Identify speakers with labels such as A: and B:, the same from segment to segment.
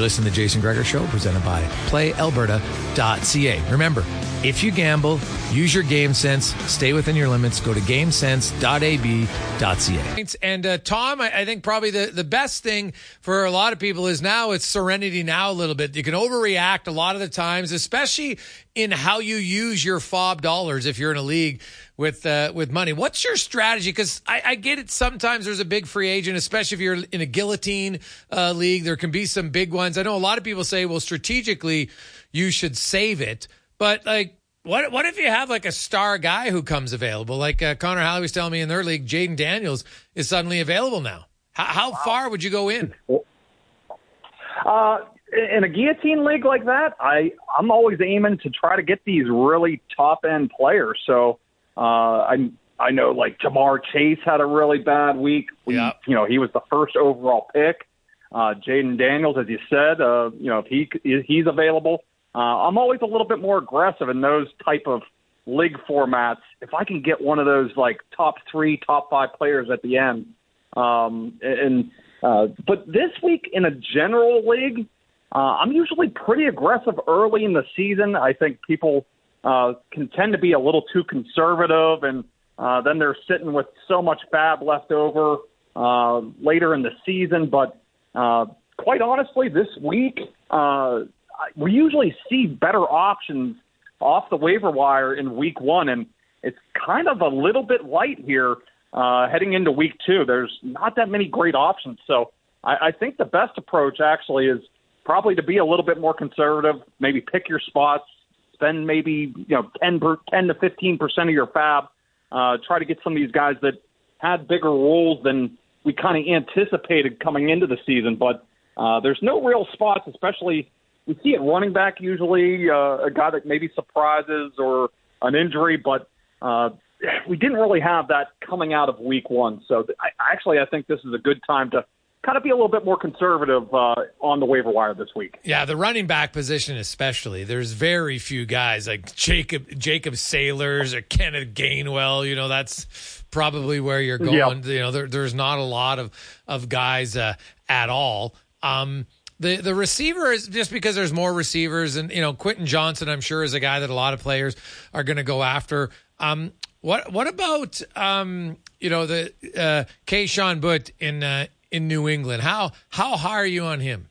A: You're listening to the Jason Gregor Show, presented by PlayAlberta.ca. Remember, if you gamble, use your game sense, stay within your limits, go to gamesense.ab.ca. And Tom, I think probably the best thing for a lot of people is now it's serenity now a little bit. You can overreact a lot of the times, especially in how you use your FOB dollars if you're in a league with money. What's your strategy? Because I get it. Sometimes there's a big free agent, especially if you're in a guillotine league. There can be some big ones. I know a lot of people say, well, strategically, you should save it. But like, what if you have like a star guy who comes available? Like Connor Halley was telling me in their league, Jaden Daniels is suddenly available now. How far would you go in?
B: In a guillotine league like that, I'm always aiming to try to get these really top end players. So I know like Jamar Chase had a really bad week.
A: Yep.
B: He was the first overall pick. Jaden Daniels, as you said, if he's available. I'm always a little bit more aggressive in those type of league formats. If I can get one of those like top 3, top 5 players at the end. But this week in a general league, I'm usually pretty aggressive early in the season. I think people can tend to be a little too conservative, and then they're sitting with so much fab left over later in the season. But quite honestly, this week, we usually see better options off the waiver wire in week 1, and it's kind of a little bit light here heading into week 2. There's not that many great options. So I think the best approach actually is probably to be a little bit more conservative, maybe pick your spots, spend maybe 10 to 15% of your fab, try to get some of these guys that had bigger roles than we kind of anticipated coming into the season. But there's no real spots, especially we see it running back usually, a guy that maybe surprises or an injury, but we didn't really have that coming out of week 1. So I think this is a good time to kind of be a little bit more conservative on the waiver wire this week.
A: Yeah, the running back position especially. There's very few guys like Jacob Sailors or Kenneth Gainwell. That's probably where you're going. Yep. There's not a lot of guys at all. The receiver is just because there's more receivers, and Quentin Johnson, I'm sure, is a guy that a lot of players are going to go after. What about the Keyshawn Butt in New England? How high are you on him?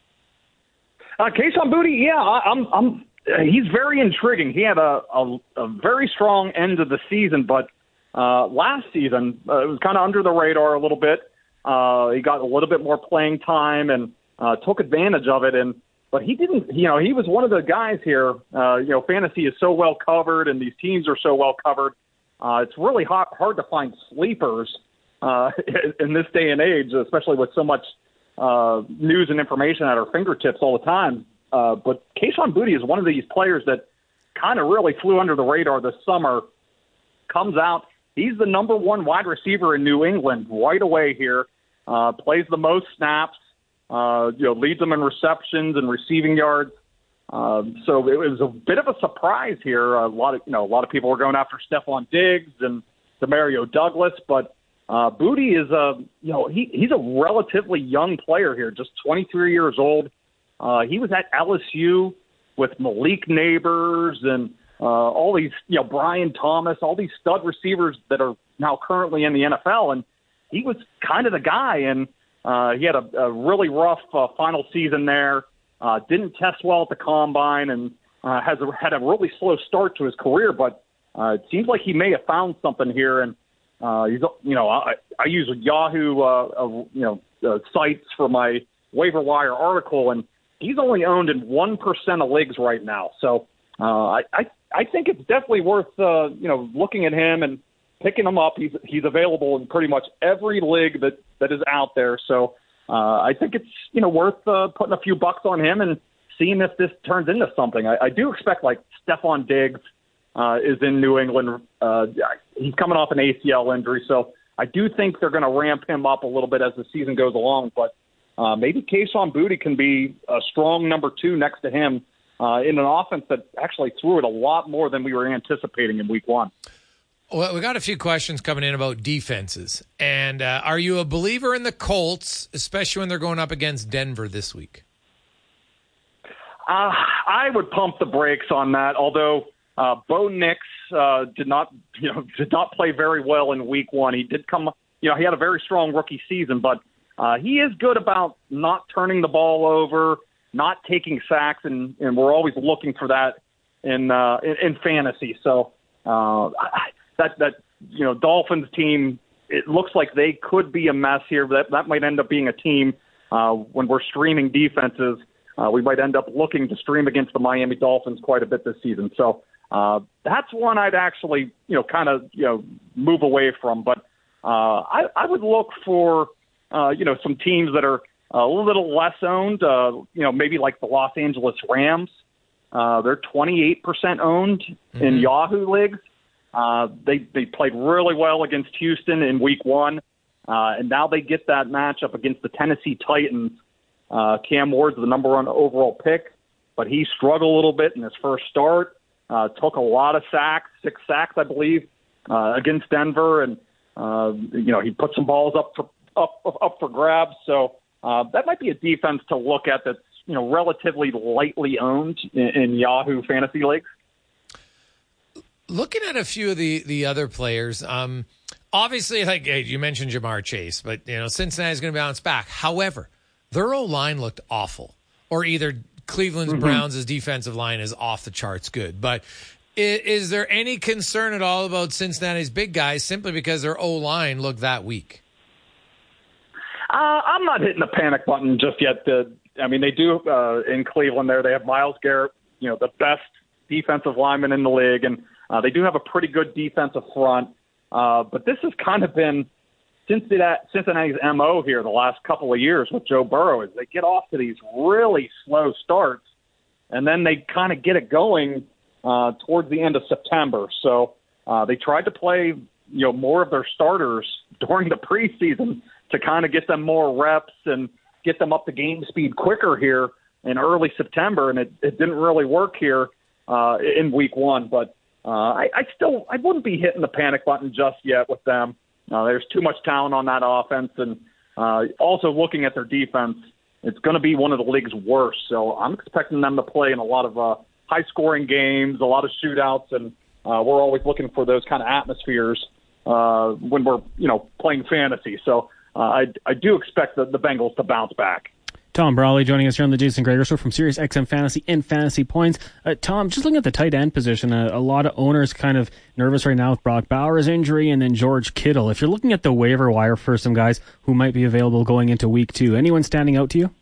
B: Keyshawn Boutte, he's very intriguing. He had a very strong end of the season, but last season it was kind of under the radar a little bit. He got a little bit more playing time and took advantage of it. But he didn't, he was one of the guys here. Fantasy is so well covered and these teams are so well covered. It's really hard to find sleepers in this day and age, especially with so much news and information at our fingertips all the time. But Keyshawn Boutte is one of these players that kind of really flew under the radar this summer. Comes out, he's the number 1 wide receiver in New England right away here. Plays the most snaps. Leads them in receptions and receiving yards. So it was a bit of a surprise here. A lot of people were going after Stephon Diggs and Demario Douglas, but Boutte is he's a relatively young player here, just 23 years old. He was at LSU with Malik Neighbors and all these, Brian Thomas, all these stud receivers that are now currently in the NFL, and he was kind of the guy. And he had a really rough final season there. Didn't test well at the combine and had a really slow start to his career. But it seems like he may have found something here. And he's, I use Yahoo, sites for my waiver wire article, and he's only owned in 1% of leagues right now. So I think it's definitely worth looking at him and picking him up. He's available in pretty much every league that is out there. So I think it's worth putting a few bucks on him and seeing if this turns into something. I do expect like Stephon Diggs is in New England. He's coming off an ACL injury, so I do think they're going to ramp him up a little bit as the season goes along. But maybe Keyshawn Boutte can be a strong number 2 next to him in an offense that actually threw it a lot more than we were anticipating in week 1.
A: Well, we got a few questions coming in about defenses. And are you a believer in the Colts, especially when they're going up against Denver this week?
B: I would pump the brakes on that, although Bo Nix did not play very well in week one. He did come, he had a very strong rookie season, but he is good about not turning the ball over, not taking sacks, and we're always looking for that in fantasy. So that Dolphins team, it looks like they could be a mess here. That might end up being a team when we're streaming defenses. We might end up looking to stream against the Miami Dolphins quite a bit this season. So that's one I'd actually, move away from. But I would look for, some teams that are a little less owned, maybe like the Los Angeles Rams. They're 28% owned in Yahoo leagues. They played really well against Houston in week one, and now they get that matchup against the Tennessee Titans. Cam Ward's the number one overall pick, but he struggled a little bit in his first start, took a lot of sacks, 6 sacks, I believe, against Denver, and, he put some balls up for grabs. So that might be a defense to look at that's, relatively lightly owned in Yahoo fantasy leagues.
A: Looking at a few of the other players, obviously, like you mentioned Jamar Chase, but, Cincinnati's going to bounce back. However, their O-line looked awful, or either Cleveland Browns' defensive line is off the charts good. But is there any concern at all about Cincinnati's big guys simply because their O-line looked that weak?
B: I'm not hitting the panic button just yet. They do in Cleveland there. They have Myles Garrett, the best defensive lineman in the league, and they do have a pretty good defensive front. But this has kind of been Cincinnati's MO here the last couple of years with Joe Burrow is they get off to these really slow starts, and then they kind of get it going towards the end of September. So they tried to play more of their starters during the preseason to kind of get them more reps and get them up to game speed quicker here in early September, and it didn't really work here in week one. But I wouldn't be hitting the panic button just yet with them. There's too much talent on that offense, and also looking at their defense, it's going to be one of the league's worst. So I'm expecting them to play in a lot of high-scoring games, a lot of shootouts, and we're always looking for those kind of atmospheres when we're playing fantasy. So I do expect the Bengals to bounce back.
C: Tom Brawley joining us here on the Jason Gregor Show from Sirius XM Fantasy and Fantasy Points. Tom, just looking at the tight end position, a lot of owners kind of nervous right now with Brock Bowers' injury and then George Kittle. If you're looking at the waiver wire for some guys who might be available going into week 2, anyone standing out to you?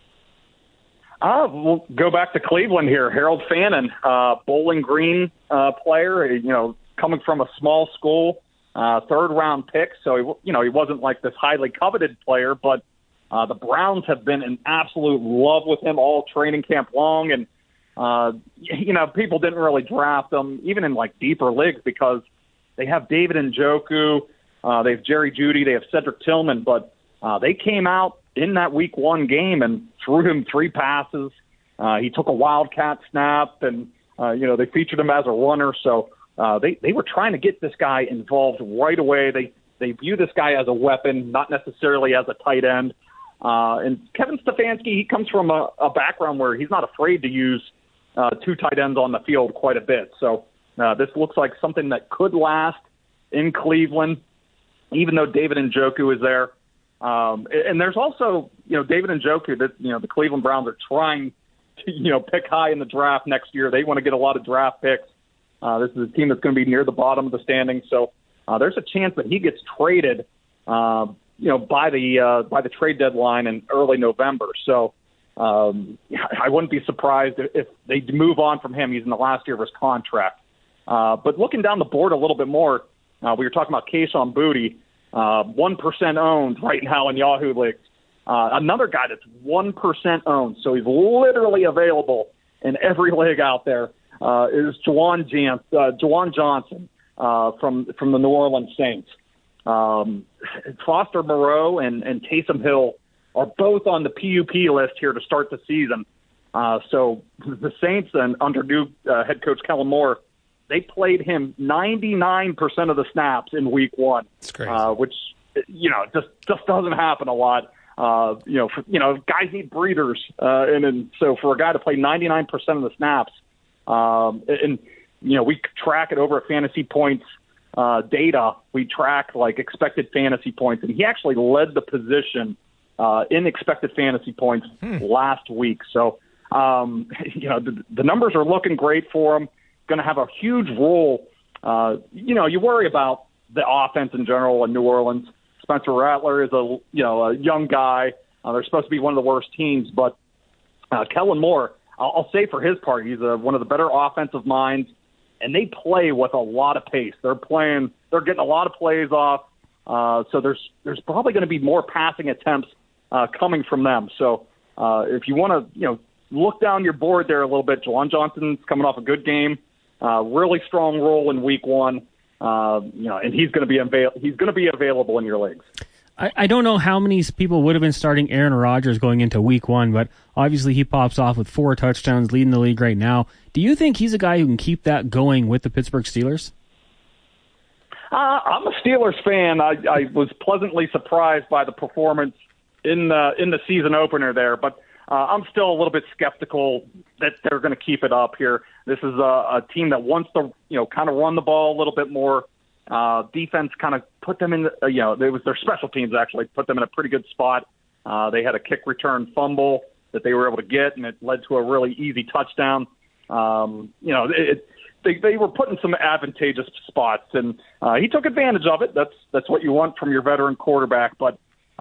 B: We'll go back to Cleveland here. Harold Fannin, Bowling Green player, coming from a small school, third-round pick. So, he wasn't like this highly coveted player, but the Browns have been in absolute love with him all training camp long. And, people didn't really draft him, even in like deeper leagues, because they have David Njoku, they have Jerry Jeudy, they have Cedric Tillman, but they came out in that week 1 game and threw him 3 passes. He took a wildcat snap, and, they featured him as a runner. So they were trying to get this guy involved right away. They view this guy as a weapon, not necessarily as a tight end. And Kevin Stefanski, he comes from a background where he's not afraid to use 2 tight ends on the field quite a bit. So this looks like something that could last in Cleveland, even though David Njoku is there. And there's also, David Njoku that, the Cleveland Browns are trying to, pick high in the draft next year. They want to get a lot of draft picks. This is a team that's going to be near the bottom of the standings. So there's a chance that he gets traded, by the trade deadline in early November. So I wouldn't be surprised if they move on from him. He's in the last year of his contract. But looking down the board a little bit more, we were talking about Kayshon Boutte, 1% owned right now in Yahoo leagues. Another guy that's 1% owned, so he's literally available in every league out there, is Juwan Johnson from the New Orleans Saints. Foster Moreau and Taysom Hill are both on the PUP list here to start the season. So the Saints, and under new head coach Kellen Moore, they played him 99% of the snaps in week 1.
A: It's crazy.
B: Which, just doesn't happen a lot. Guys need breathers, and so for a guy to play 99% of the snaps, we track it over at Fantasy Points data. We track like expected fantasy points, and he actually led the position in expected fantasy points last week. So, the numbers are looking great for him. Going to have a huge role. You worry about the offense in general in New Orleans. Spencer Rattler is a young guy. They're supposed to be one of the worst teams, but Kellen Moore, I'll say for his part, he's one of the better offensive minds, and they play with a lot of pace. They're getting a lot of plays off. So there's probably going to be more passing attempts coming from them. So if you want to look down your board there a little bit, Juwan Johnson's coming off a good game, really strong role in Week 1. And he's going to be available in your leagues.
C: I don't know how many people would have been starting Aaron Rodgers going into Week 1, but obviously he pops off with 4 touchdowns, leading the league right now. Do you think he's a guy who can keep that going with the Pittsburgh Steelers?
B: I'm a Steelers fan. I was pleasantly surprised by the performance in the season opener there, but I'm still a little bit skeptical that they're going to keep it up here. This is a team that wants to, kind of run the ball a little bit more. Defense kind of put them in, it was their special teams actually put them in a pretty good spot. They had a kick return fumble that they were able to get, and it led to a really easy touchdown. They were put in some advantageous spots, and he took advantage of it. That's what you want from your veteran quarterback, but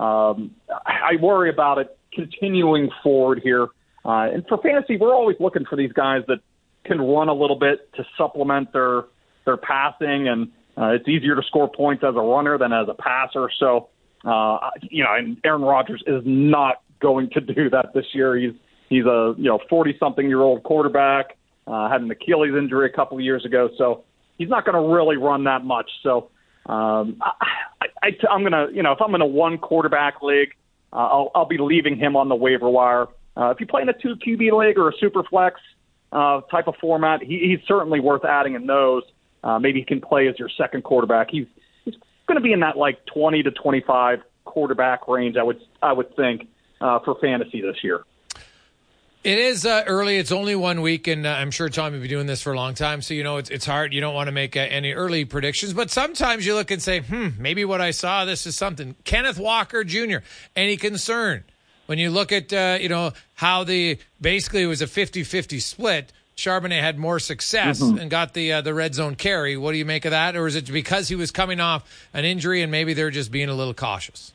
B: I worry about it continuing forward here. And for fantasy, we're always looking for these guys that can run a little bit to supplement their passing, and it's easier to score points as a runner than as a passer. So, and Aaron Rodgers is not going to do that this year. He's a 40-something-year-old quarterback, had an Achilles injury a couple of years ago, so he's not going to really run that much. So I'm going to, if I'm in a one quarterback league, I'll be leaving him on the waiver wire. If you play in a 2 QB league or a super flex type of format, he's certainly worth adding in those. Maybe he can play as your second quarterback. He's going to be in that like 20 to 25 quarterback range, I would think, for fantasy this year.
A: It is early. It's only 1 week, and I'm sure Tom will be doing this for a long time. So, it's hard. You don't want to make any early predictions. But sometimes you look and say, maybe what I saw, this is something. Kenneth Walker Jr., any concern? When you look at, how basically it was a 50-50 split, Charbonnet had more success and got the red zone carry. What do you make of that? Or is it because he was coming off an injury and maybe they're just being a little cautious?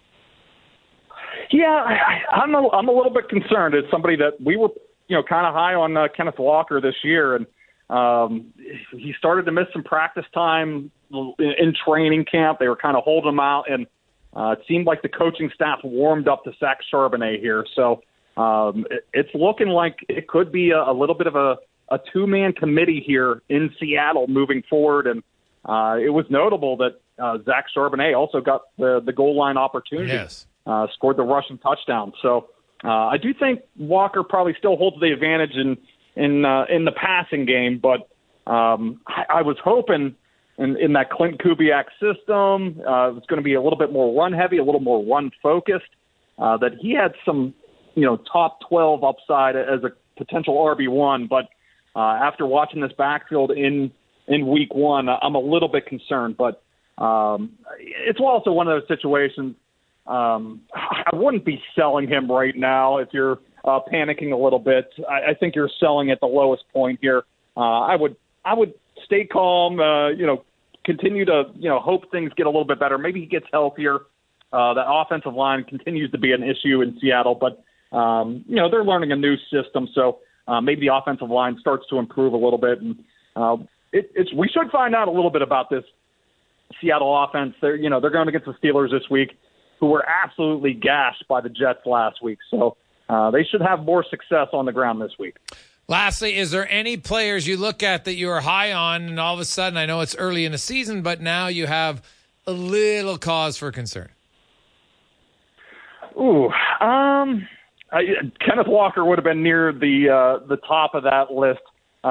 B: Yeah, I'm a little bit concerned. It's somebody that we were, kind of high on Kenneth Walker this year, and he started to miss some practice time in training camp. They were kind of holding him out, and it seemed like the coaching staff warmed up to Zach Charbonnet here. So it's looking like it could be a little bit of a two-man committee here in Seattle moving forward, and it was notable that Zach Charbonnet also got the goal line opportunity.
A: Yes.
B: Scored the rushing touchdown. So I do think Walker probably still holds the advantage in the passing game, but I was hoping in that Clint Kubiak system, it's going to be a little bit more run heavy, a little more run focused, that he had some top 12 upside as a potential RB1, but after watching this backfield in Week 1, I'm a little bit concerned, but it's also one of those situations. I wouldn't be selling him right now if you're panicking a little bit. I think you're selling at the lowest point here. I would stay calm, continue to, hope things get a little bit better. Maybe he gets healthier. That offensive line continues to be an issue in Seattle, but, they're learning a new system. So maybe the offensive line starts to improve a little bit. And we should find out a little bit about this Seattle offense. They're going against the Steelers this week, who were absolutely gashed by the Jets last week. So they should have more success on the ground this week.
A: Lastly, is there any players you look at that you are high on, and all of a sudden, I know it's early in the season, but now you have a little cause for concern?
B: Kenneth Walker would have been near the top of that list.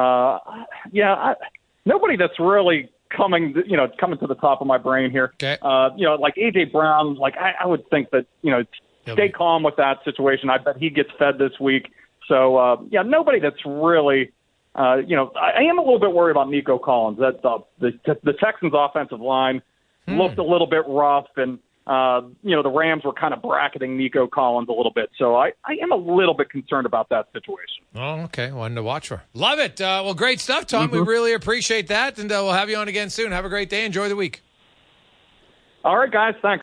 B: Nobody that's really coming to the top of my brain here.
A: Okay.
B: Like A.J. Brown, I would think that, stay calm with that situation. I bet he gets fed this week. So, nobody that's really, I am a little bit worried about Nico Collins. That the Texans' offensive line looked a little bit rough, and, the Rams were kind of bracketing Nico Collins a little bit. So I am a little bit concerned about that situation.
A: Oh, okay. One to watch for. Love it. Well, great stuff, Tom. We really appreciate that, and we'll have you on again soon. Have a great day. Enjoy the week.
B: All right, guys. Thanks.